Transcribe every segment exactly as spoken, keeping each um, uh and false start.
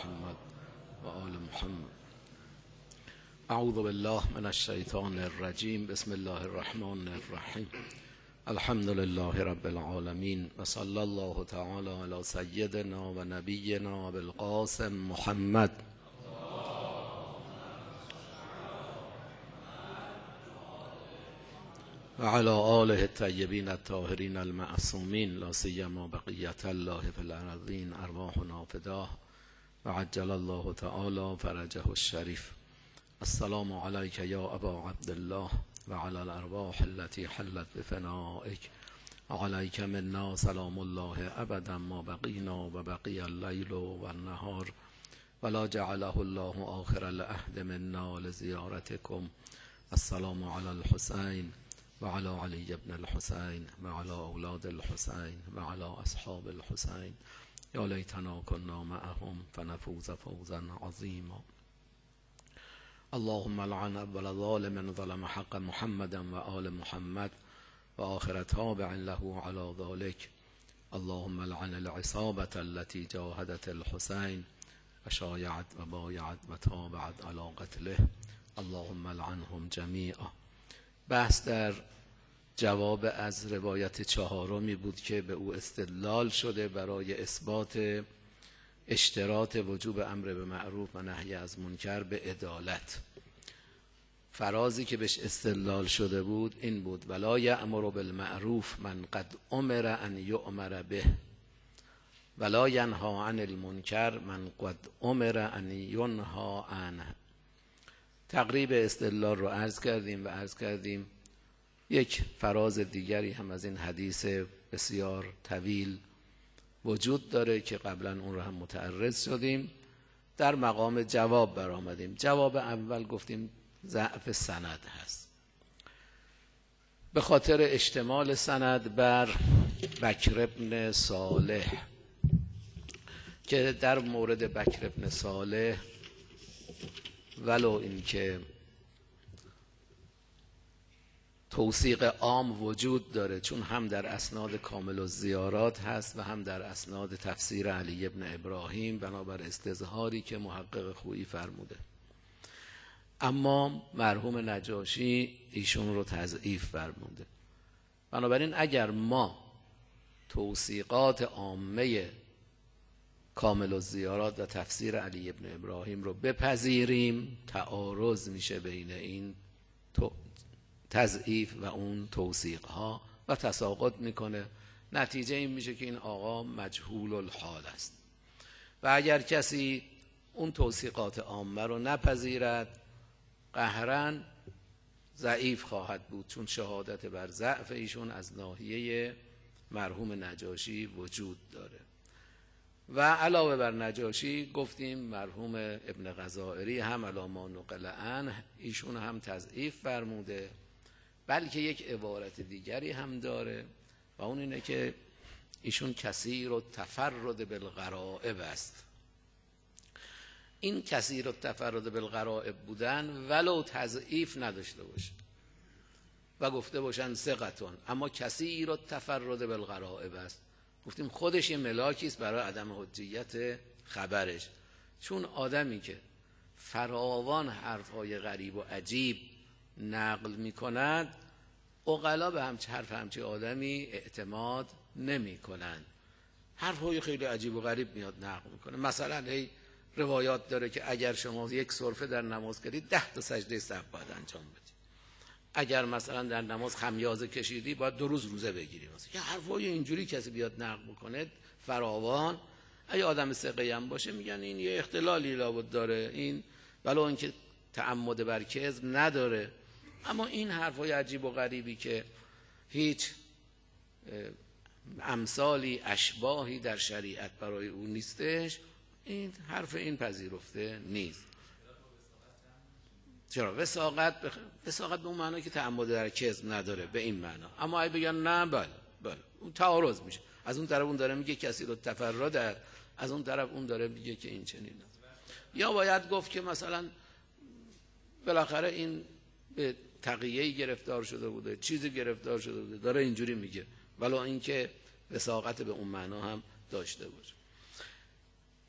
محمد و آل محمد. اعوذ بالله من الشیطان الرجیم. بسم الله الرحمن الرحیم. الحمد لله رب العالمین و صلی الله تعالی علی سیدنا و نبینا بالقاسم محمد و علی آله الطیبین الطاهرین المعصومین لا سیما بقیة الله فی الارضین ارواحنا فداه و عجل الله تعالی فرجه الشریف. السلام علیک یا ابا عبدالله و علی الارواح التي حلت بفنائک و علیک منا سلام الله ابدا ما بقینا و بقی اللیل و النهار ولا جعله الله آخر العهد منا لزیارتکم. السلام علی الحسین و علی علی ابن الحسین و علی اولاد الحسین و علی اصحاب الحسین. یا لیتنا کنا معهم فنفوز فوزا عظیما. اللهم لعن اول ظالم ظلم حق محمد و آل محمد و آخر تابع له على ذلك. اللهم لعن العصابة التي جاهدت الحسين و شایعت و بایعت و تابعت على قتله. اللهم لعنهم جمیعا. بحث در جواب از روایت چهارمی بود که به او استدلال شده برای اثبات اشتراط وجوب امر به معروف و نهی از منکر به عدالت. فرازی که بهش استدلال شده بود این بود: ولا یأمر بالمعروف من قد امر ان یؤمر به ولا ینهی عن المنکر من قد امر ان ینهی عنه. تقریب استدلال رو عرض کردیم و عرض کردیم یک فراز دیگری هم از این حدیث بسیار طویل وجود داره که قبلا اون رو هم متعرض شدیم. در مقام جواب برآمدیم. جواب اول گفتیم ضعف سند هست به خاطر اشتمال سند بر بکر ابن صالح، که در مورد بکر ابن صالح ولو اینکه توثیق عام وجود داره، چون هم در اسناد کامل الزیارات هست و هم در اسناد تفسیر علی ابن ابراهیم بنابر استظهاری که محقق خویی فرموده، اما مرحوم نجاشی ایشون رو تضعیف فرموده. بنابراین اگر ما توثیقات عامه کامل الزیارات و تفسیر علی ابن ابراهیم رو بپذیریم، تعارض میشه بین این تو تضعیف و اون توثیق ها و تساقط میکنه. نتیجه این میشه که این آقا مجهول الحال است. و اگر کسی اون توثیقات عامه رو نپذیرد قهرن ضعیف خواهد بود، چون شهادت بر ضعف ایشون از ناحیه مرحوم نجاشی وجود داره. و علاوه بر نجاشی گفتیم مرحوم ابن غزائری هم علی ما نقل عنه ایشون هم تضعیف فرموده، بلکه یک عبارت دیگری هم داره و اون اینه که ایشون کثیر و تفرد بالغرائب است. این کثیر و تفرد بالغرائب بودن ولو تضعیف نداشته باشه و گفته باشن ثقتون، اما کثیر و تفرد بالغرائب است، گفتیم خودش یه ملاکی است برای عدم حجیت خبرش، چون آدمی که فراوان حرفهای غریب و عجیب نقل می کند عقلا به همچه حرف همچه آدمی اعتماد نمی کنند. حرفهای خیلی عجیب و غریب میاد نقل می کنه. مثلا هی روایات داره که اگر شما یک سرفه در نماز کردید ده تا سجده سهو باید انجام بدید. اگر مثلا در نماز خمیازه کشیدی باید دو روز روزه بگیری. مثلا که حرفای اینجوری کسی بیاد نقل بکنه فراوان، اگه آدم ثقه‌ای هم باشه میگن این یه اختلالی لابد داره، این ولو اینکه تعمد بر کذب نداره، اما این حرفای عجیب و غریبی که هیچ امثالی اشباهی در شریعت برای اون نیستش، این حرف این پذیرفته نیست. چرا؟ وثاقت بخ... وثاقت به اون معنی که تعمد در کذب نداره، به این معنا. اما اگه بگن نه بله بله اون تعارض میشه. از اون طرف اون داره میگه کسی رو تفرد، از اون طرف اون داره میگه که این چنینه. یا باید گفت که مثلا بالاخره این به تقیه‌ای گرفتار شده بوده، چیزی گرفتار شده بوده، داره اینجوری میگه، ولی اینکه وثاقت به اون معنا هم داشته باشه.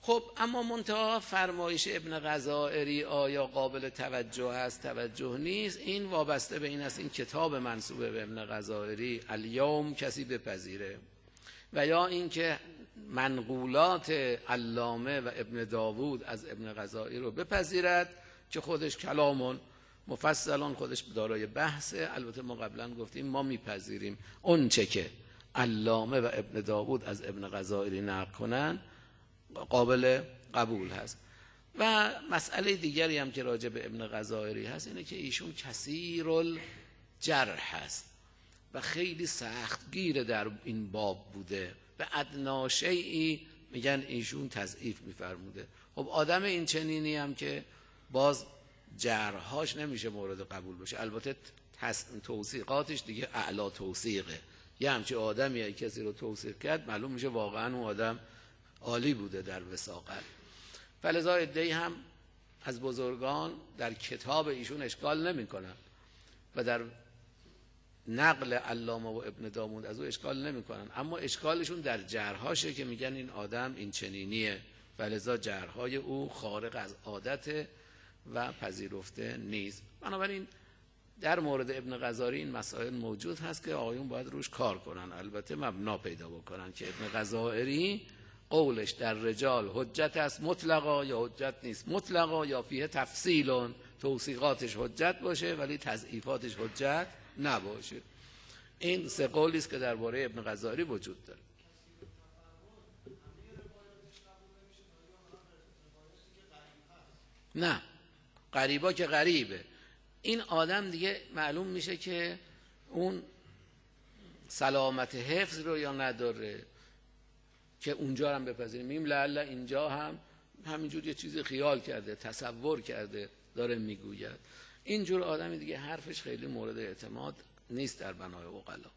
خب اما منتها فرمایش ابن غزائری آیا قابل توجه هست توجه نیست، این وابسته به این است این کتاب منسوب به ابن غزائری الیوم کسی بپذیره و یا اینکه منقولات علامه و ابن داوود از ابن غزائری رو بپذیرد که خودش کلامون مفصلان خودش دارای بحثه. البته ما قبلا گفتیم ما میپذیریم اون چه که علامه و ابن داوود از ابن غزائری نقل کنن قابل قبول هست. و مسئله دیگری هم که راجع به ابن غزائری هست اینه که ایشون کثیر الجرح هست و خیلی سختگیر در این باب بوده و ادنا شیئی میگن ایشون تضعیف میفرموده. خب آدم این چنینی هم که باز جرحاش نمیشه مورد قبول باشه. البته توثیقاتش دیگه اعلا توثیقه. یه همچه آدمی کسی رو توثیق کرد معلوم میشه واقعا اون آدم عالی بوده در وثاقت. فلذا عده‌ای هم از بزرگان در کتاب ایشون اشکال نمی کنن و در نقل علامه و ابن داوود از او اشکال نمی کنن، اما اشکالشون در جرحاشه که میگن این آدم این چنینیه، فلذا جرحای او خارق از عادت و پذیرفته نیست. بنابراین در مورد ابن غزائری این مسائل موجود هست که آقایون باید روش کار کنن، البته مبنا پیدا بکنن که ابن غزائری قولش در رجال حجت است مطلقا یا حجت نیست مطلقا یا فیه تفصیل، توثیقاتش حجت باشه ولی تضعیفاتش حجت نباشه. این سه قولی است که درباره ابن غزائری وجود داره. نه غریبا که غریبه، این آدم دیگه معلوم میشه که اون سلامت حفظ رو یا نداره که اونجا هم بپذیریم. میگیم لعل اینجا هم همینجور یه چیزی خیال کرده تصور کرده داره میگوید. اینجور آدمی دیگه حرفش خیلی مورد اعتماد نیست در بنای عقلا.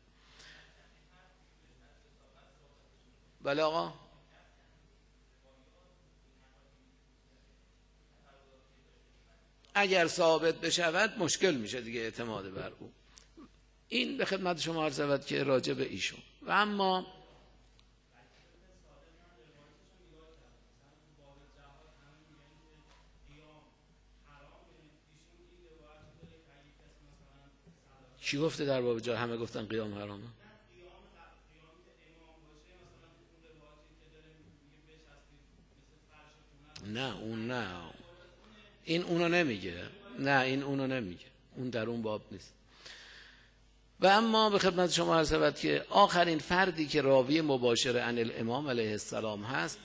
بله آقا اگر ثابت بشود مشکل میشه دیگه اعتماد بر او. این به خدمت شما عرض شود که راجع به ایشون. و اما چی گفته در باب جا؟ همه گفتن قیام حرامه. نه اون نه این اونو نمیگه، نه این اونو نمیگه، اون در اون باب نیست. و اما به خدمت شما عرض شود که آخرین فردی که راوی مباشر عن الامام علیه السلام هست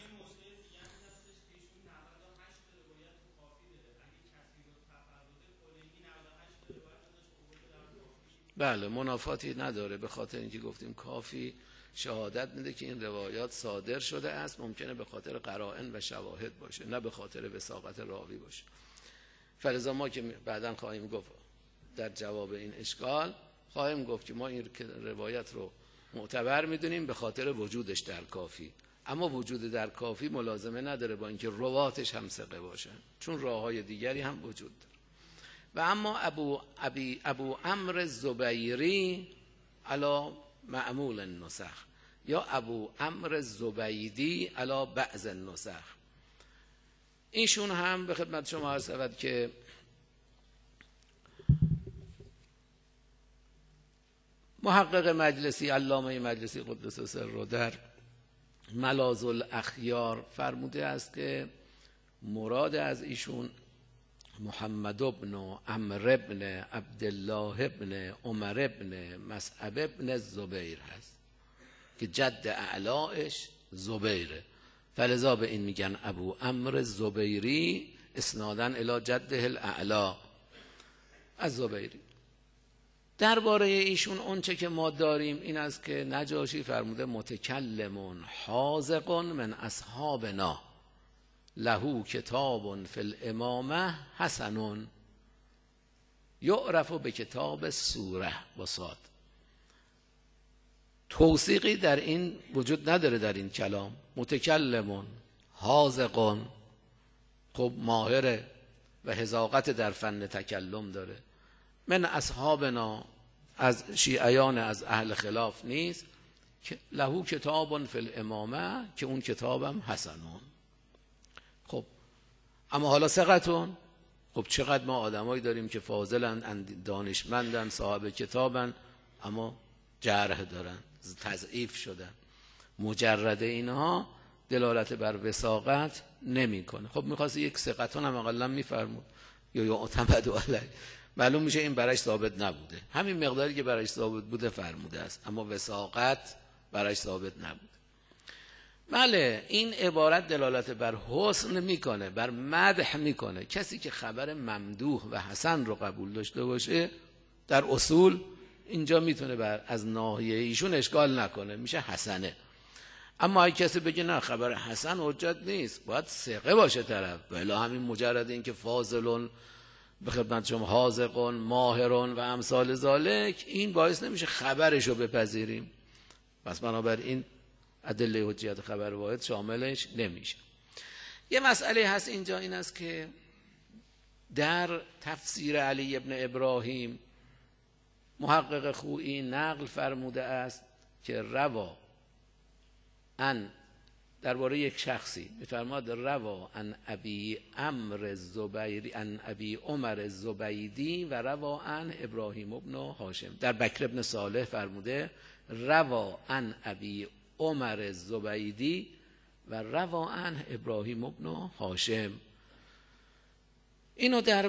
بله منافاتی نداره، به خاطر اینکه گفتیم کافی شهادت میده که این روایات صادر شده است، ممکنه به خاطر قرائن و شواهد باشه نه به خاطر وثاقت راوی باشه. فلذا ما که بعداً خواهیم گفت در جواب این اشکال خواهیم گفت که ما این روایت رو معتبر میدونیم به خاطر وجودش در کافی، اما وجود در کافی ملازمه نداره با اینکه رواتش هم ثقه باشن، چون راههای دیگری هم وجود داره. و اما ابو ابی ابو عمرو الزبیری علی معمول النسخ یا ابو عمرو الزبیدی علی بعض النسخ، ایشون هم به خدمت شما عرض شود که محقق مجلسی علامه مجلسی قدس سره در ملاذ الاخیار فرموده است که مراد از ایشون محمد ابن عمرو ابن عبدالله ابن عمر ابن مصعب ابن الزبیر هست که جد اعلایش زبیره، فلذا به این میگن ابو عمرو الزبیری اسنادا الی جده الاعلا از زبیری. درباره ایشون اونچه که ما داریم این است که نجاشی فرموده متکلمون حاذقون من اصحابنا له کتاب فی الامامه حسنون یعرف به کتاب سوره با صاد. توثیقی در این وجود نداره در این کلام. متکلمون حاذقون خب ماهره و حذاقت در فن تکلم داره. من اصحابنا از شیعیان از اهل خلاف نیست که له کتاب فی الامامه که اون کتابم حسنون. خب اما حالا ثقتون، خب چقدر ما آدمایی داریم که فاضلن، دانشمندن، صاحب کتابن، اما جرح دارن، تضعیف شدن. مجرد اینها دلالت بر وثاقت نمیکنه. خب میخواست یک ثقتون هم اقلا میفرمود یا یا اعتمد علیه، معلوم میشه این برایش ثابت نبوده، همین مقداری که برایش ثابت بوده فرموده است، اما وثاقت برایش ثابت نبوده. بله این عبارت دلالت بر حسن میکنه، بر مدح میکنه. کسی که خبر ممدوح و حسن رو قبول داشته باشه در اصول اینجا میتونه بر از ناحیه ایشون اشکال نکنه، میشه حسنه. اما اگه کسی بگه نه خبر حسن حجت نیست، باید ثقه باشه طرف، ولی همین مجرد این که فاضلون به خدمت شما حاذقون ماهرون و امثال ذالک، این باعث نمیشه خبرش رو بپذیریم. پس بنابراین ادله حجیت خبر واحد شاملش نمیشه. یه مسئله هست اینجا، این است که در تفسیر علی ابن ابراهیم محقق خویی نقل فرموده است که روا ان درباره یک شخصی میفرماد روا ان ابی عمرو الزبیری ان ابی عمر الزبیدی و روا ان ابراهیم ابن هاشم. در بکر ابن صالح فرموده روا ان ابی عمر الزبیدی و روا ان ابراهیم ابن هاشم. اینو در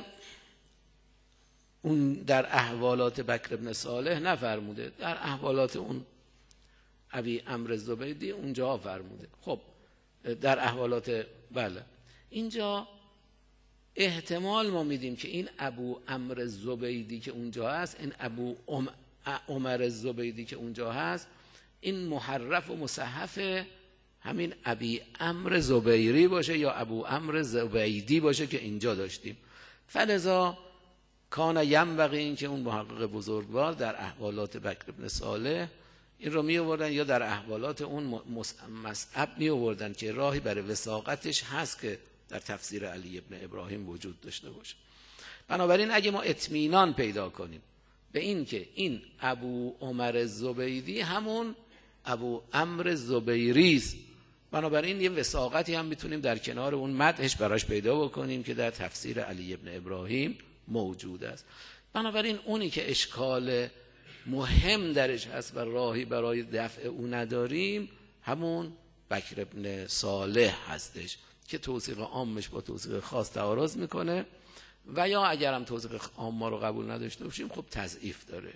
اون در احوالات بکر ابن صالح نفرموده، در احوالات اون ابی عمرو الزبیدی اونجا فرموده. خب در احوالات بله اینجا احتمال ما میدیم که این ابو عمرو الزبیدی که اونجا هست، این ابو عمر الزبیدی که اونجا هست، این محرف و مصحف همین ابی عمرو زبیری باشه یا ابو عمرو زبیدی باشه که اینجا داشتیم. فلذا کان ینبغی، این که اون محقق بزرگوار در احوالات بکر ابن صالح این رو می آوردن یا در احوالات اون مصعب می آوردن که راهی برای وثاقتش هست که در تفسیر علی ابن ابراهیم وجود داشته باشه. بنابراین اگه ما اطمینان پیدا کنیم به این که این ابو عمر الزبیدی همون ابو عمرو الزبیری است، بنابراین یه وثاقتی هم میتونیم در کنار اون مدحش براش پیدا بکنیم که در تفسیر علی ابن ابراهیم موجود است. بنابراین اونی که اشکال مهم درش هست و راهی برای دفع او نداریم همون بکر ابن صالح هستش که توثیق عامش با توثیق خاص تعارض میکنه، و یا اگر هم توثیق عام ما رو قبول نداشته باشیم خب تضعیف داره.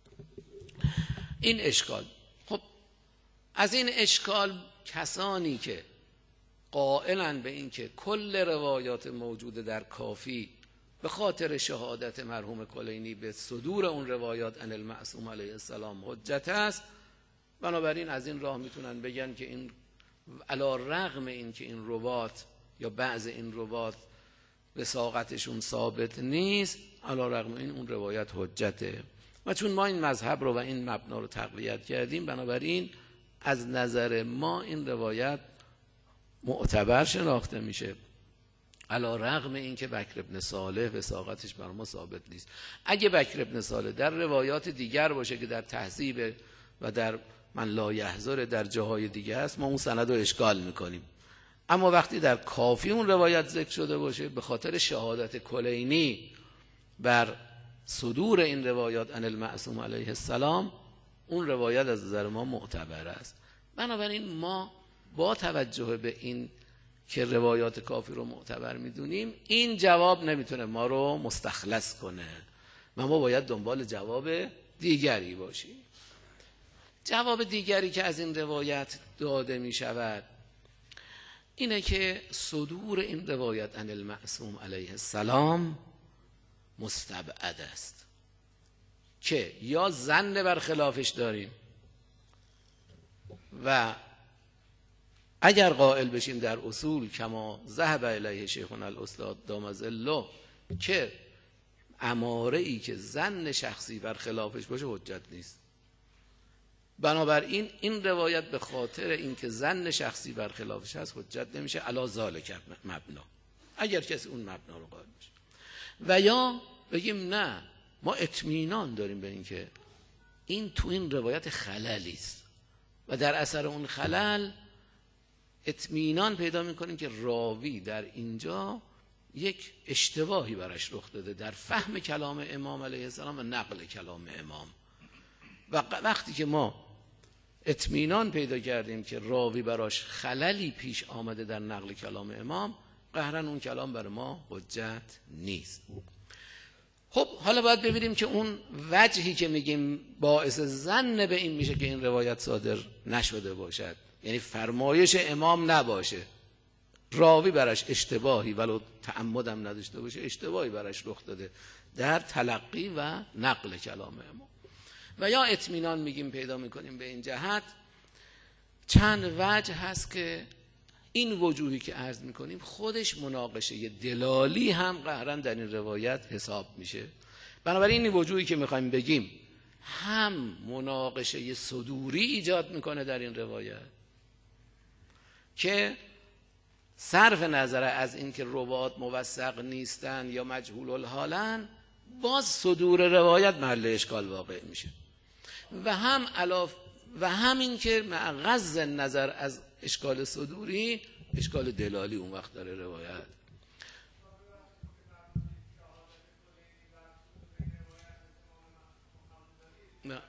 این اشکال. خب از این اشکال کسانی که قائلن به این که کل روایات موجوده در کافی به خاطر شهادت مرحوم کلینی به صدور اون روایات ان المعصوم علیه السلام حجت است، بنابراین از این راه میتونن بگن که این علی رغم این که این روات یا بعض این روات وثاقتشون ثابت نیست، علی رغم این اون روایت حجته. و چون ما این مذهب رو و این مبنا رو تقویت کردیم، بنابراین از نظر ما این روایت معتبر شناخته میشه، علی رغم این که بکر ابن صالح وثاقتش بر ما ثابت نیست. اگه بکر ابن صالح در روایات دیگر باشه که در تهذیب و در من لا یحضر در جاهای دیگه است، ما اون سند رو اشکال میکنیم. اما وقتی در کافی اون روایت ذکر شده باشه به خاطر شهادت کلینی بر صدور این روایات ان المعصوم علیه السلام، اون روایت از نظر ما معتبر است. بنابراین ما با توجه به این که روایات کافی رو معتبر میدونیم، این جواب نمیتونه ما رو مستخلص کنه و ما باید دنبال جواب دیگری باشیم. جواب دیگری که از این روایت داده می شود اینه که صدور این روایت عن المعصوم علیه السلام مستبعد است، که یا ظن بر خلافش داریم و اگر قائل بشیم در اصول کما ذهب الیه شیخنا الاستاد دام ظله که اماره ای که ظن شخصی بر خلافش باشه حجت نیست، بنابراین این روایت به خاطر اینکه ظن شخصی بر خلافش هست حجت نمیشه علی ذالک مبنا، اگر کسی اون مبنا رو قائل بشه. و یا بگیم نه ما اطمینان داریم به اینکه این تو این روایت خللی است و در اثر اون خلل اطمینان پیدا میکنیم که راوی در اینجا یک اشتباهی براش رخ داده در فهم کلام امام علیه السلام و نقل کلام امام. و وقتی که ما اطمینان پیدا کردیم که راوی براش خللی پیش آمده در نقل کلام امام، قهرن اون کلام برای ما حجت نیست. خب حالا باید ببینیم که اون وجهی که میگیم باعث ظن به این میشه که این روایت صادر نشده باشد، یعنی فرمایش امام نباشه، راوی براش اشتباهی ولو تعمدم نداشته باشه اشتباهی براش رخ داده در تلقی و نقل کلام امام. و یا اطمینان میگیم پیدا میکنیم به این جهت چند وجه هست که این وجوهی که عرض میکنیم خودش مناقشه دلالی هم قهرن در این روایت حساب میشه. بنابراین این وجوهی که میخوایم بگیم هم مناقشه صدوری ایجاد میکنه در این روایت که صرف نظر از این که روات موثق نیستن یا مجهول الحالن، باز صدور روایت محل اشکال واقع میشه. و هم علاوه و همین که مع غض نظر از اشکال صدوری، اشکال دلالی اون وقت داره روایت. نه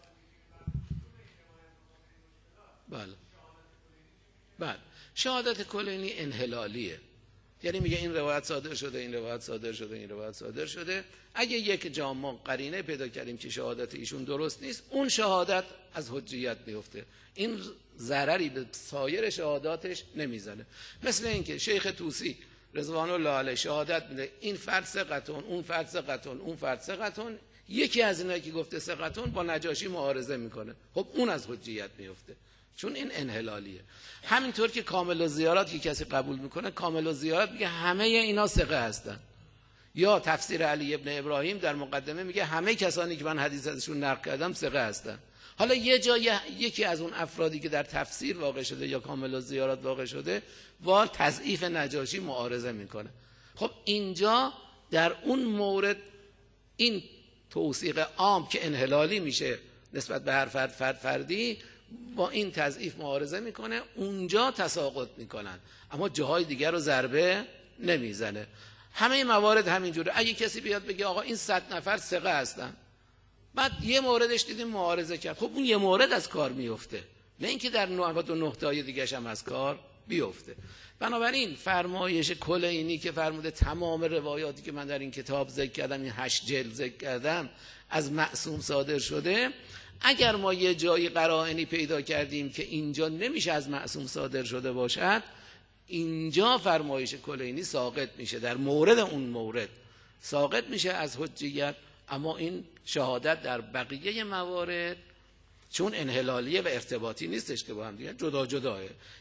بله بله شهادت کلینی انحلالیه، یعنی میگه این روایت صادر شده، این روایت صادر شده، این روایت صادر شده. اگه یک جا ما قرینه پیدا کردیم که شهادت ایشون درست نیست، اون شهادت از حجیت میفته، این ضرری به سایر شهاداتش نمیزنه. مثل اینکه شیخ طوسی رضوان الله علیه شهادت میده این فرد ثقتون، اون فرد ثقتون، اون فرد ثقتون، یکی از اینا که گفته ثقتون با نجاشی معارضه میکنه، خب اون از حجیت میفته، چون این انحلالیه. همینطور که کامل الزیارات که کسی قبول میکنه، کامل الزیارات میگه همه اینا ثقه هستن. یا تفسیر علی ابن ابراهیم در مقدمه میگه همه کسانی که من حدیث ازشون نقل کردم ثقه هستن. حالا یه جای یکی از اون افرادی که در تفسیر واقع شده یا کامل الزیارات واقع شده با تضعیف نجاشی معارضه میکنه. خب اینجا در اون مورد این توثیق عام که انحلالی میشه نسبت به هر فرد فرد فردی با این تضعیف معارضه میکنه، اونجا تساقط میکنن، اما جاهای دیگر رو ضربه نمیزنه. همه موارد همینجوره. اگه کسی بیاد بگه آقا این صد نفر ثقه هستن، بعد یه موردش دیدیم معارضه کرد، خب اون یه مورد از کار میفته، نه اینکه در نود و نه تای دیگه‌ش هم از کار بیفته. بنابراین فرمایش کلینی که فرموده تمام روایاتی که من در این کتاب ذکر کردم، این هشت جلد ذکر کردم، از معصوم صادر شده، اگر ما یه جایی قرائنی پیدا کردیم که اینجا نمیشه از معصوم صادر شده باشد، اینجا فرمایش کلینی ساقط میشه، در مورد اون مورد ساقط میشه از حجیت. اما این شهادت در بقیه موارد چون انحلالیه و ارتباطی نیستش که با هم دیگه جدا جداه.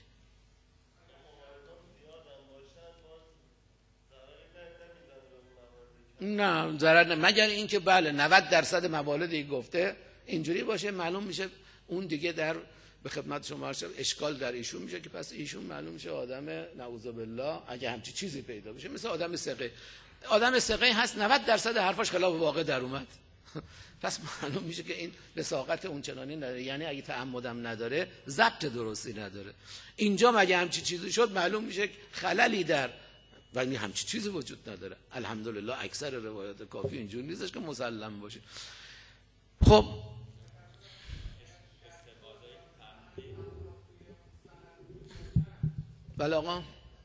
نه ضرر نه، مگر اینکه بله نود درصد مواردی گفته اینجوری باشه، معلوم میشه اون دیگه در به خدمت شما عرض اشکال در ایشون میشه که پس ایشون معلوم میشه آدم نعوذ بالله اگه همچی چیزی پیدا بشه مثل آدم ثقه. آدم ثقه هست نود درصد حرفاش خلاف واقع در اومد پس معلوم میشه که این وثاقت اون چنانی نداره، یعنی اگه تعمدم نداره ضبط درستی نداره. اینجا مگه همچی چیزی شد معلوم میشه خللی در ولی همچی چیزی وجود نداره. الحمدلله اکثر روایات کافی اینجور نیستش که مسلم باشه. خب بله آقا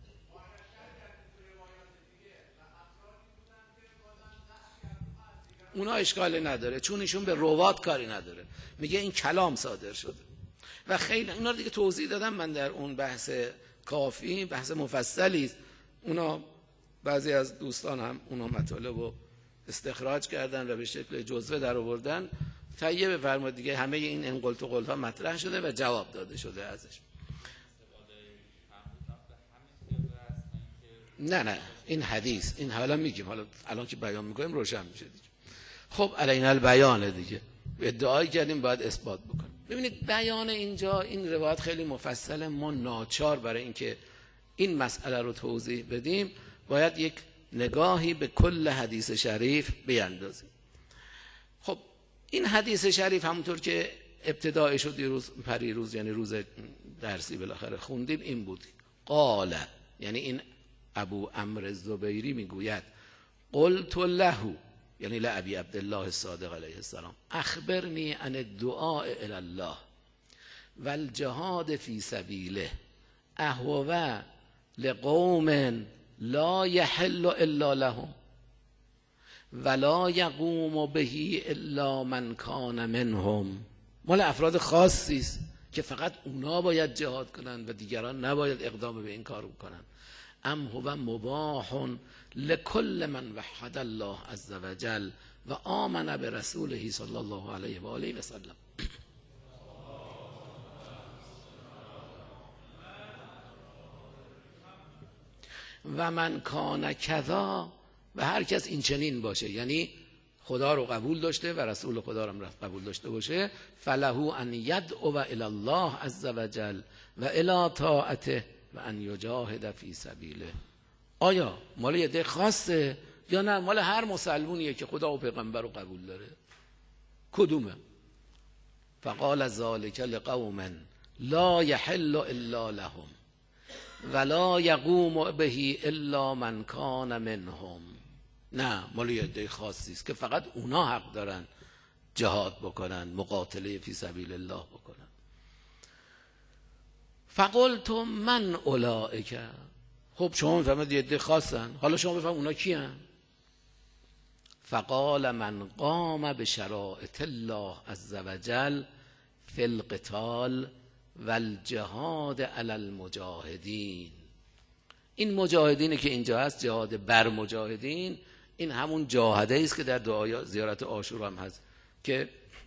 اونا اشکالی نداره چون ایشون به روات کاری نداره، میگه این کلام صادر شده و خیلی اینا رو دیگه توضیح دادم من در اون بحث کافی، بحث مفصلی است. اونا بعضی از دوستان هم اونا مطالب رو استخراج کردن و به شکل جزوه در آوردن. تهیه بفرمایید دیگه، همه این انقلت و قلت‌ها مطرح شده و جواب داده شده ازش. نه نه این حدیث، این حالا میگیم، حالا الان که بیان میکنیم روشن میشه دیگه. خب علینا البیانه دیگه، ادعای کردیم باید اثبات بکنیم. ببینید بیان اینجا این روایت خیلی مفصله، ما ناچار برای اینکه این مسئله رو توضیح بدیم باید یک نگاهی به کل حدیث شریف بیندازیم. خب این حدیث شریف همونطور که ابتدایش رو دیروز پریروز یعنی روز درسی بالاخره خوندیم این بود. قال، یعنی این ابو عمرو الزبیری میگوید قلت له، یعنی لابی عبدالله الصادق علیه السلام، اخبرنی عن الدعاء الی الله والجهاد فی سبیله اهو لقوم لا یحل الا لهم ولا یقوم به الا من کان منهم. مال افراد خاصی است که فقط اونا باید جهاد کنند و دیگران نباید اقدام به این کار کنند. ام هو مباح لکل من وحد الله عز وجل و آمن برسوله صلی الله علیه و آله و سلم. و من کان کذا، و هر کس این چنین باشه، یعنی خدا رو قبول داشته و رسول خدا رو قبول داشته باشه، فله ان یدعو الی الله عز وجل و الی طاعته و ان یجاهد فی سبیله. آیا مال یه ده خاصه یا نه مال هر مسلمونیه که خدا و پیغمبر رو قبول داره؟ کدومه؟ فقال ذلک لقوم لا یحل الا لهم ولا یقوم به الا من کان منهم. نه، مال یه عده خاصی است که فقط اونا حق دارن جهاد بکنن، مقاتله فی سبیل الله بکنن. فقلت من اولئک، خب شما میفهمید یه عده خاصن، حالا شما بفهم اونا کیان؟ فقال من قام بشرائط الله عز وجل فی القتال والجهاد علی المجاهدین. این مجاهدینی که اینجا هست، جهاد بر مجاهدین، این همون جاهده است که در دعای زیارت عاشورا هم هست که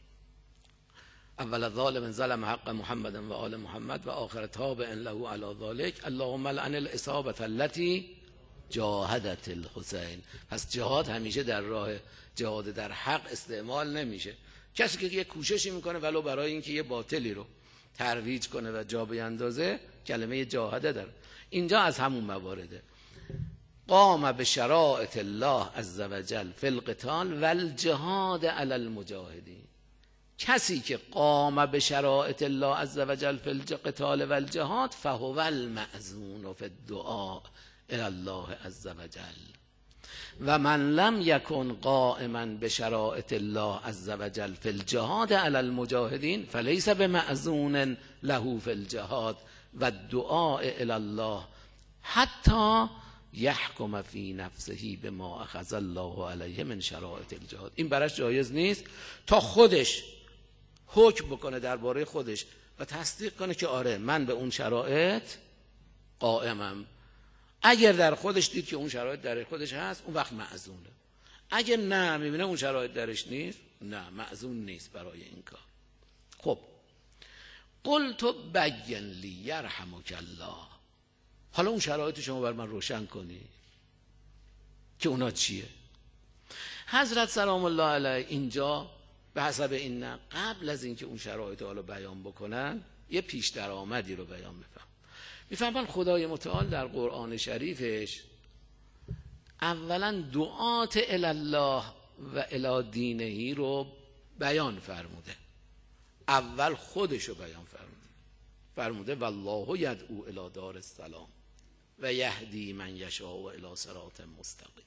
اول ظالم ظلم حق محمد و آل محمد و آخر تابع له علی ذلک اللهم لعن الاصابه التي جاهدت الحسین. پس جهاد همیشه در راه جهاد در حق استعمال نمیشه. کسی که یه کوششی میکنه ولو برای اینکه یه باطلی رو ترویج کنه و جا بیندازه، کلمه جاهده داره. اینجا از همون موارده. قام بشرائط الله عز وجل فی القتال والجهاد علی المجاهدین. کسی که قام بشرائط الله عز وجل فی القتال والجهاد فهو المأذون فی الدعاء الی الله عز وجل و من لم یکن قائما بشرائط الله عز وجل فی الجهاد علی المجاهدین فلیس بمأذون له فی الجهاد و الدعاء الی الله حتی یحکم فی نفسه بما اخذ الله علیه من شرائط الجهاد. این براش جایز نیست تا خودش حکم بکنه درباره خودش و تصدیق کنه که آره من به اون شرایط قائمم. اگر در خودش دید که اون شرایط در خودش هست، اون وقت معذونه. اگر نه میبینه اون شرایط درش نیست، نه معذون نیست برای این کار. خب قلت بین لی یرحمک الله. حالا اون شرایط شما بر من روشن کنی که اونا چیه؟ حضرت سلام الله علیه اینجا به حسب این نه قبل از اینکه اون شرایط حالا بیان بکنن یه پیش درآمدی رو بیان بفهم. میفهمن خدای متعال در قرآن شریفش اولا دعات الی الله و الی دینهی رو بیان فرموده. اول خودش رو بیان فرموده. فرموده والله یدعو الی دار السلام و یهدی من یشاء الی صراط مستقیم.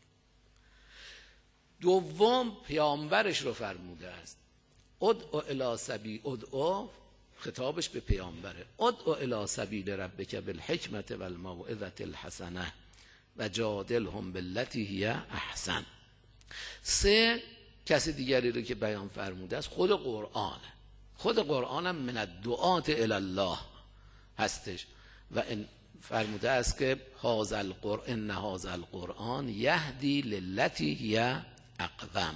دوم پیامبرش رو فرموده است. ادعو الی سبیل، ادعو خطابش به پیامبره، ادعو الی سبیل ربک بالحکمت والموعظة الحسنه و جادلهم بالتی هی احسن. سه کسی دیگری رو که بیان فرموده است خود قرآنه. خود قرآن هم من الدعات الی الله هستش و این فرموده است که هذا القرآن ان هذا القرآن یهدی للتی هی اقوم.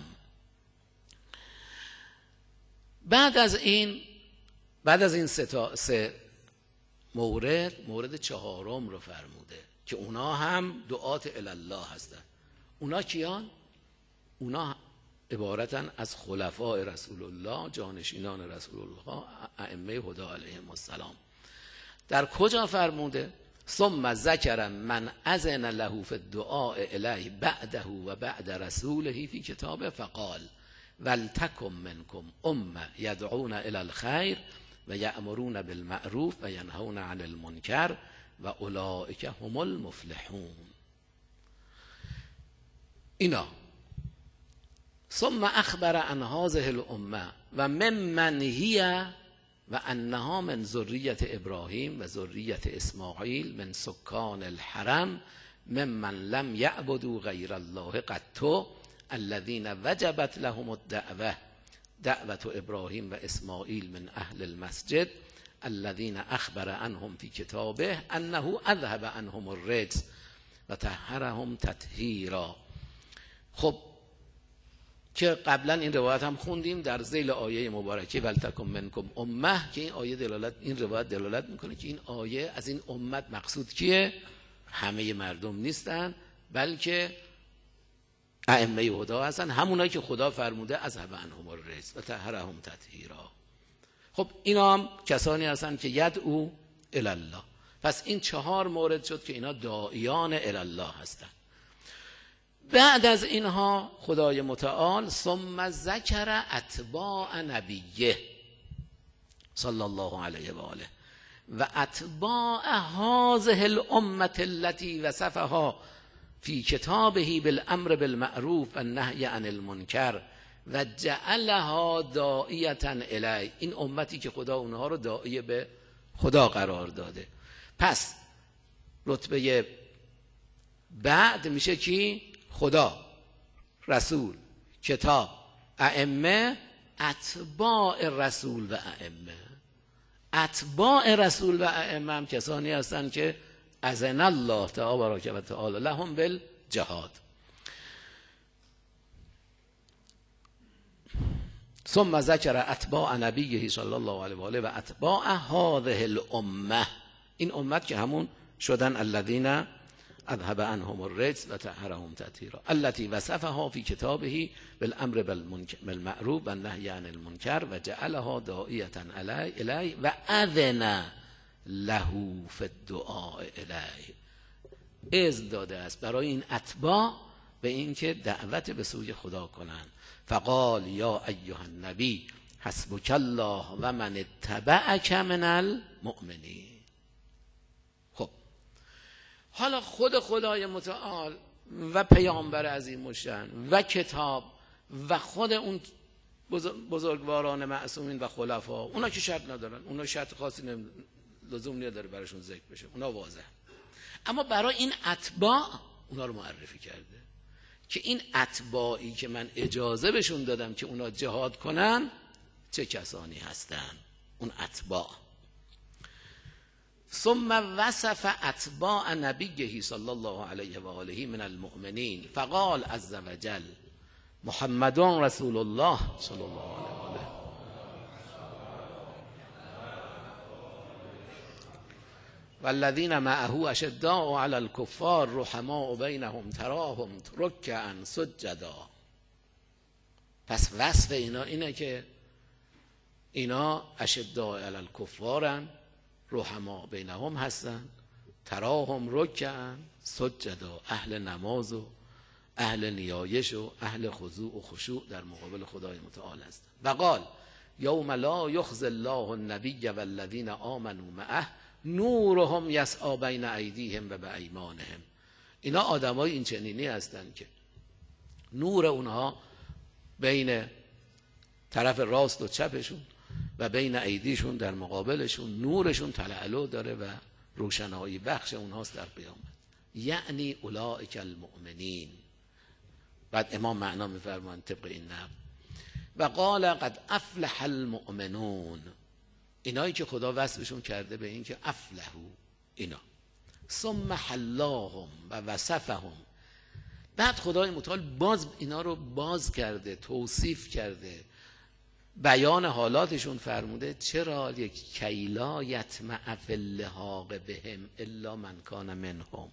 بعد از این بعد از این سه, تا سه مورد مورد چهارم رو فرموده که اونا هم دعات الی الله هستن. اونا کیان؟ اونا عبارتن از خلفاء رسول الله، جانشینان رسول الله، ائمه هدی علیهم السلام. در کجا فرموده؟ ثم ذکر من اذن له فی الدعاء الیه بعده و بعد رسوله فی کتابه فقال ولتکن منکم امه یدعون الی الخیر و یأمرون بالمعروف و ینهون عن المنکر و اولئک هم المفلحون. اینا ثم اخبر عن هذه الامه و ممن هی و انها من ذریه ابراهیم و ذریه اسماعیل من سکان الحرم ممن لم یعبدوا غیر الله قط الذین وجبت لهم الدعوه دعوة ابراهیم و اسماعیل من اهل المسجد الذين اخبر عنهم في کتابه انه اذهب عنهم الرجس و طهرهم تطهیرا. خب که قبلا این روایت هم خوندیم در ذیل آیه مبارکه ولتکن منکم امه، که این آیه دلالت این روایت دلالت میکنه که این آیه از این امت مقصود کیه؟ همه مردم نیستن، بلکه ائمه هدی هستن، همونایی که خدا فرموده اذهب عنهم الرجس و طهرهم تطهیرا. خب اینا هم کسانی هستن که یدعو الی الله. پس این چهار مورد شد که اینا داعیان الی الله هستن. بعد از اینها خدای متعال ثم ذکر اتباع نبیه صلی الله علیه و آله و اتباع هذه الامه التي وصفها فی کتابه بالامر بالمعروف و النهی عن المنکر و جعلها داعیه الیه. این امتی که خدا اونها رو داعیه به خدا قرار داده. پس رتبه بعد میشه کی؟ خدا، رسول، کتاب، ائمه، اتباع رسول و ائمه. اتباع رسول و ائمه هم کسانی هستند که اذن الله تبارک و تعالی لهم بالجهاد. ثم ذکر اتباع نبیه صلی الله علیه و آله و اتباع هذه الامه، این امت که همون شدن الذین اذهب عنهم الرجس و طهرهم تطهیرا التي وصفها في کتابه بالامر بالمعروف و النهی عن المنکر و جعلها داعیه الیه و اذن له فی الدعاء الیه. اذن داده است برای این اتباع به این که دعوت به سوی خدا کنند. فقال یا ایها النبی حسبک الله و من اتبعک من المؤمنین. خب حالا خود خدای متعال و پیامبر عظیم الشأن و کتاب و خود اون بزرگواران معصومین و خلفا، اونا که شرط ندارن، اونا شرط خاصی لزوم نداره براشون ذکر بشه، اونا واضح. اما برای این اتباع اونا رو معرفی کرده که این اتباعی که من اجازه بهشون دادم که اونا جهاد کنن چه کسانی هستن. اون اتباع. ثم وصف اتباع نبیه صلی الله علیه و آله من المؤمنین فقال عز وجل محمد رسول الله صلی الله علیه و آله والذین معه اشداء علی الکفار رحماء بینهم تراهم رکعا سجدا. پس وصف اینا اینه که اینا اشداء علی الکفارن، رحماء بینهم هستن، تراهم رکعا سجدا، اهل نماز و اهل نیایش و اهل خضوع و خشوع در مقابل خدای متعال هستن. و قال یوم لا یخزی الله النبی والذین آمنوا معه نورهم یسعی بین ایدیهم و بایمانهم. اینا آدمای این چنینی هستن که نور اونها بین طرف راست و چپشون و بین ایدیشون در مقابلشون نورشون تلالو داره و روشنایی بخش اونهاست در قیامت. یعنی اولئک المؤمنین. بعد امام معنا میفرمان طبق این نقل و قال قد افلح المؤمنون، اینایی که خدا وصفشون کرده به این که افلحو اینا. ثم حلاهم و وصفهم، بعد خدای متعال باز اینا رو باز کرده، توصیف کرده، بیان حالاتشون فرموده چرا یک کیلا یطمع فی اللحاق بهم الا من کان منهم،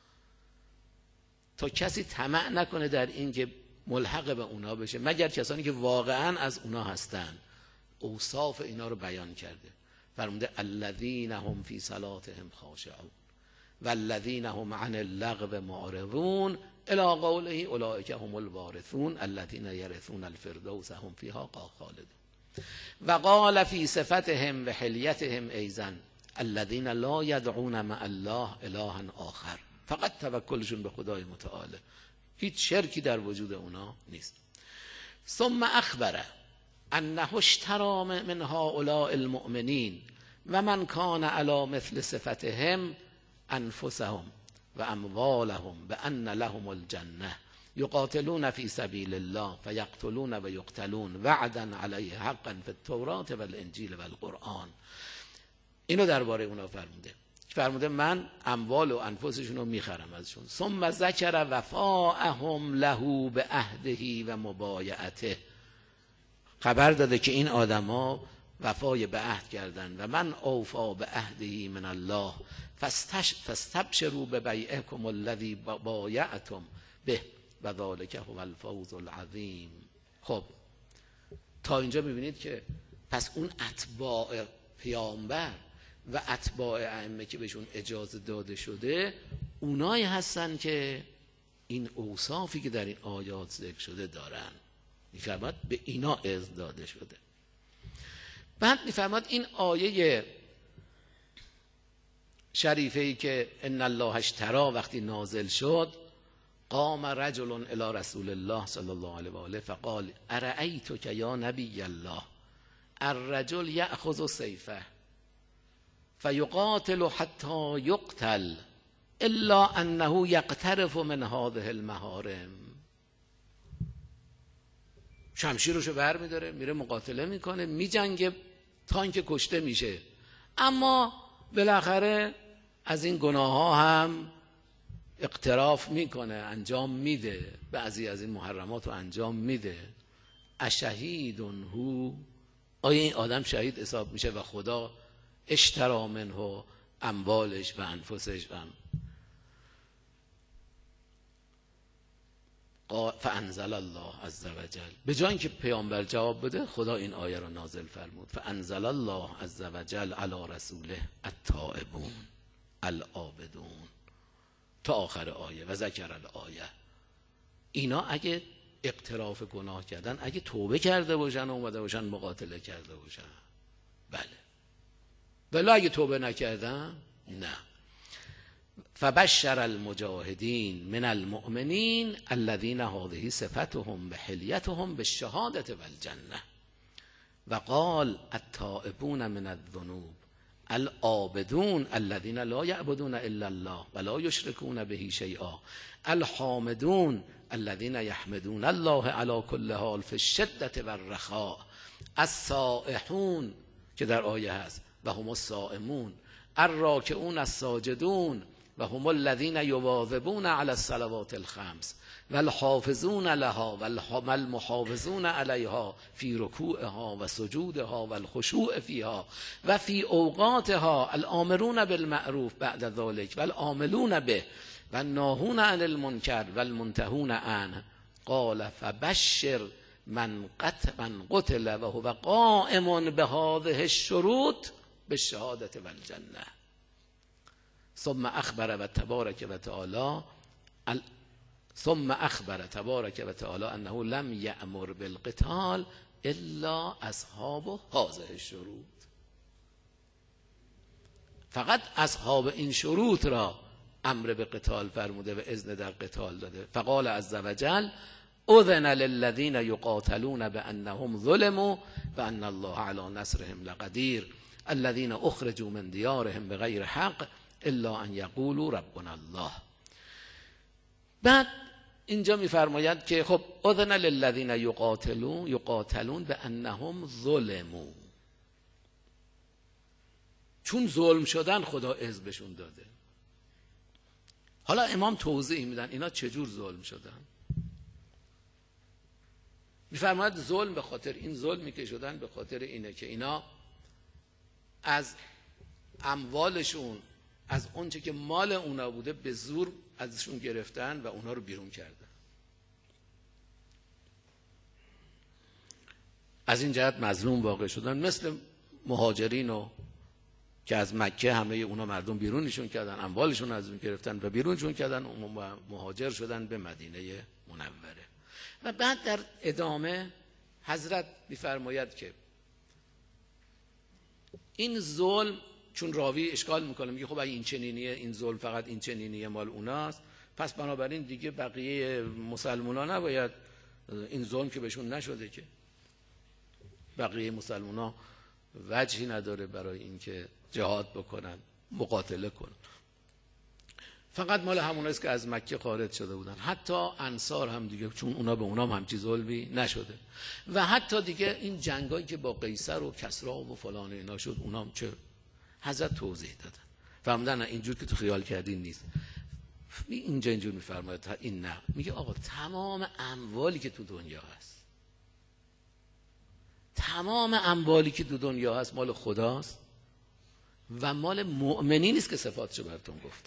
تا کسی طمع نکنه در این که ملحق به اونا بشه مگر کسانی که واقعا از اونا هستن. اوصاف اینا رو بیان کرده، فرموده الذین هم فی صلاتهم خاشعون والذین هم عن اللغو معرضون الی قوله اولئک هم الوارثون الذین یرثون الفردوس هم فیها خالدون. و قال فی صفتهم و حلیتهم ایضا الذین لا یدعون مع الله الها آخر. فقط توکلشون به خدای متعاله، هیچ شرکی در وجود اونا نیست. ثم اخبره انه اشترى من هؤلاء المؤمنین و من کان علی مثل صفتهم انفسهم و اموالهم بان لهم الجنه یقاتلون فی سبیل الله فیقتلون و یقتلون وعدا علیه حقا فی التوراة و الانجیل و القرآن. اینو درباره اونا فرموده، فرموده من اموال و انفسشون رو میخرم ازشون. ثم ذکر وفاءهم له به عهده و مبایعته، خبر داده که این آدما وفای به عهد کردن و من اوفا به عهده من الله فاستبشروا ببیعکم الذی بایعتم به و ذلک هو الفوز العظیم. خب تا اینجا میبینید که پس اون اتباع پیامبر و اتباع ائمه که بهشون اجازه داده شده اونایی هستن که این اوصافی که در این آیات ذکر شده دارن. میفرماد به اینا اذن داده شده. بعد میفرماد این آیه شریفه‌ای که ان الله اشتری وقتی نازل شد، قام رجل الی رسول الله صلی الله علیه و آله فقال ارأیتک یا نبی الله الرجل یأخذ سیفه فیقاتل حتی یقتل الا انه یقترف من هذه المحارم. شمشیرشو بر میداره میره مقاتله میکنه میجنگه تا اینکه کشته میشه، اما بالاخره از این گناه ها هم اقتراف میکنه، انجام میده، بعضی از این محرمات رو انجام میده. اشهید هو، آیا این آدم شهید حساب میشه و خدا اشتری منه اموالش و انفسش هم. فانزل الله عز وجل، به جای اینکه پیامبر جواب بده خدا این آیه رو نازل فرمود. فانزل الله عز وجل علی رسوله التائبون العابدون تا آخر آیه و ذکر الآیه. اینا اگه اقتراف گناه کردن، اگه توبه کرده باشن و اومده باشن مقاتله کرده باشن بله، ولی اگه توبه نکردن نه. فبشر المجاهدین من المؤمنین الذین هذه صفتهم بحلیتهم بالشهادة والجنة و قال التائبون من الذنوب العابدون الذين لا يعبدون الا الله ولا يشركون به شيئا الحامدون الذين يحمدون الله على كل حال في الشدة والرخاء السائحون که در آیه هست و هم الصائمون الراکعون الساجدون و هم الذين يواظبون على الصلوات الخمس والحافظون لها والمحافظون عليها في ركوعها وسجودها والخشوع فيها و في اوقاتها الآمرون بالمعروف بعد ذلك والعاملون به والناهون عن المنكر والمنتهون عنه. قال فبشر من قتل من قتل وهو قائم بهذه الشروط بالشهادة والجنة. ثم اخبر و تبارک و تعالی ثم اخبر تبارک و تعالی انه لم یأمر بالقتال الا اصحاب هذه الشروط. فقط اصحاب این شروط را امر به قتال فرموده و اذن در قتال داده. فقال عز وجل اذن للذین یقاتلون بانهم ظلموا وان الله علی نصرهم لقدیر الذین اخرجوا من دیارهم بغیر حق الا ان یقولوا ربنا الله. بعد اینجا میفرماید که خب اذن للذین یقاتلون یقاتلون بانهم ظلموا، چون ظلم شدن خدا اذن بهشون داده. حالا امام توضیح میدن اینا چجور ظلم شدن. میفرماید ظلم به خاطر این ظلمی که شدن به خاطر اینه که اینا از اموالشون، از اونچه که مال اونا بوده به زور ازشون گرفتن و اونا رو بیرون کردن. از این جهت مظلوم واقع شدن، مثل مهاجرین و که از مکه همه اونا مردم بیرونشون کردن، اموالشون از اون گرفتن و بیرونشون کردن و مهاجر شدن به مدینه منوره. و بعد در ادامه حضرت میفرماید که این ظلم چون راوی اشکال میکنه، میگه خب اگه این چنینیه، این ظلم فقط این چنینیه مال اوناست، پس بنابراین دیگه بقیه مسلمونا نباید، این ظلم که بهشون نشده که بقیه مسلمونا وجهی نداره برای اینکه جهاد بکنن، مقاتله کنن، فقط مال هموناست که از مکه خارج شده بودن. حتی انصار هم دیگه، چون اونا به اونا هم همچی ظلمی نشده. و حتی دیگه این جنگایی که با قیصر و کسرا و فلان اینا شد، اونا هم چه حضرت توضیح دادن، فهمیدن نه اینجور که تو خیال کردین نیست. اینجا اینجور میفرماید این نه، میگه آقا تمام اموالی که تو دنیا هست، تمام اموالی که تو دنیا هست مال خداست و مال مؤمنین است که صفاتشو براتون گفت.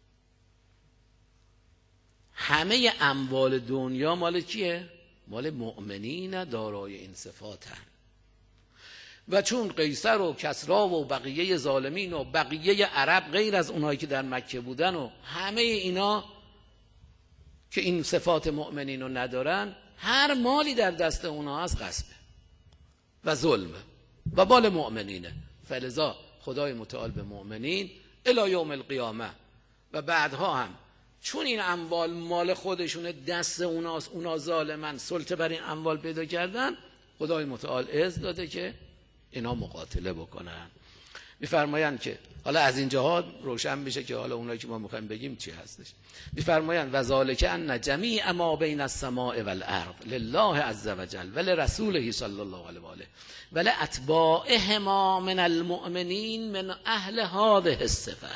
همه اموال دنیا مال کیه؟ مال مؤمنین دارای این صفاتن. و چون قیصر و کسرا و بقیه ظالمین و بقیه عرب غیر از اونایی که در مکه بودن و همه اینا که این صفات مؤمنین رو ندارن، هر مالی در دست اونا هست غصبه و ظلمه و مال مؤمنینه. فلذا خدای متعال به مؤمنین الی یوم القیامه و بعدها هم چون این اموال مال خودشونه، دست اوناست، اونا ظالمن، سلطه بر این اموال پیدا کردن، خدای متعال اذن داده که اینا مقاتله بکنن. میفرمایند که حالا از اینجاها روشن میشه که حالا اونایی که ما میخوایم بگیم چی هستش. میفرمایند و ذالک ان جمیع ما بین السماء والارض لله عز وجل ولرسوله صلی الله علیه و آله ولاتباعهما من المؤمنین من اهل هذه الصفه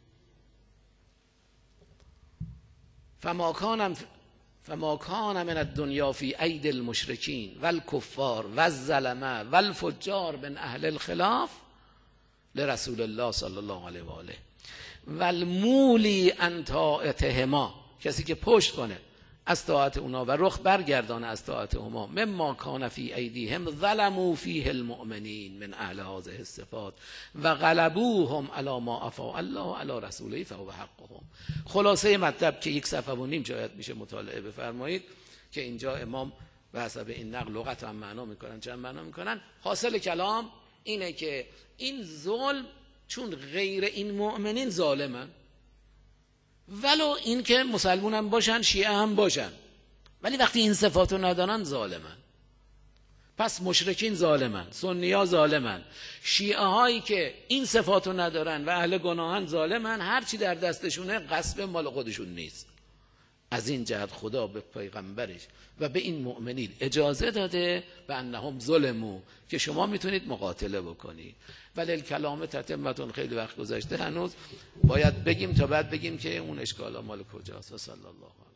فما کان فما کان من الدنیا فی اید المشرکین والکفار والظلمه والفجار من اهل الخلاف لرسول الله صلی الله علیه و آله والمولی عن طاعتهما، کسی که پشت کنه از طاعت اونا و رخ برگردانه از طاعت هما، مما کان فی ایدیهم ظلموا فیه المؤمنین من اهل هذه الصفات و غلبوهم علی ما افاء الله علی رسوله فهو حقهم. خلاصه مطلب که یک صفحه و نیم جایت میشه مطالعه بفرمایید که اینجا امام به حسب این نقل لغت هم معنا میکنن، چند معنا میکنن. حاصل کلام اینه که این ظلم چون غیر این مؤمنین ظالمن، ولو این که مسلمون هم باشن، شیعه هم باشن، ولی وقتی این صفاتو ندارن ظالمن. پس مشرکین ظالمن، سنی ها ظالمن، شیعه هایی که این صفاتو ندارن و اهل گناهن ظالمن، هرچی در دستشونه غصب مال خودشون نیست. از این جهت خدا به پیغمبرش و به این مؤمنین اجازه داده و انهم ظلمو که شما میتونید مقاتله بکنید. ولی کلام تتمتون خیلی وقت گذشته، هنوز باید بگیم تا بعد بگیم که اون اشکال مال کجاست. صلی الله علیه